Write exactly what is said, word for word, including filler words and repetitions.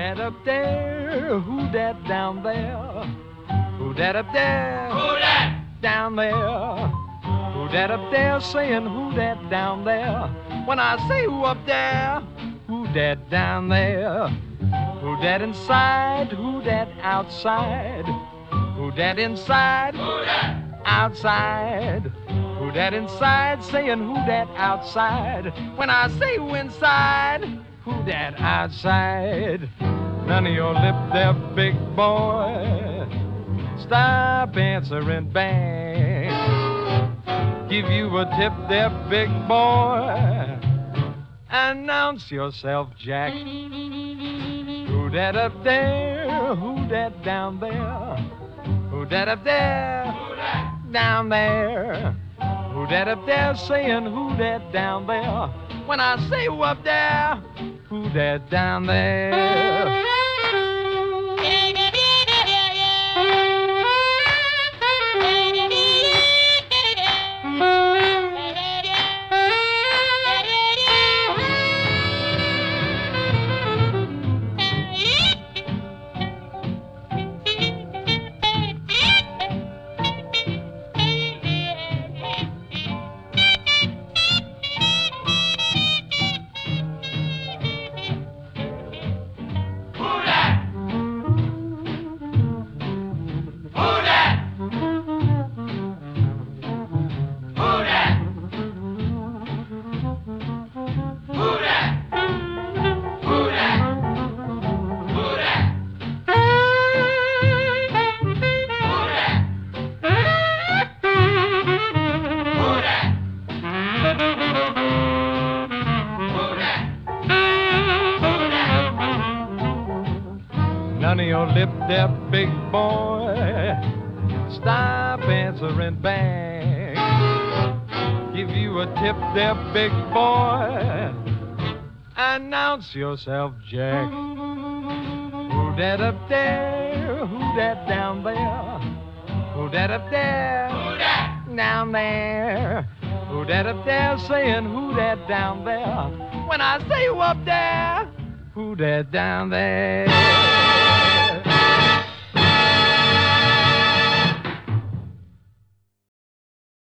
that up there? Who that down there? Who that up there? Who that? Down there. Who that up there saying who that down there? When I say who up there, who that down there? Who that inside? Who that outside? Who that inside? Who that? Outside. Who that inside saying who that outside? When I say who inside, who that outside? None of your lip there, big boy. Stop answering back. Give you a tip there, big boy. Announce yourself, Jack. Who that up there? Who that down there? Who that up there? Who that? Down there. Who that up there saying who that down there? When I say who up there, who that down there? None of your lip there, big boy. Stop answering back. Give you a tip there, big boy. Announce yourself, Jack. Who that up there? Who that down there? Who that up there? Who that? Down there. Who that up there saying who that down there? When I say who up there, who that down there?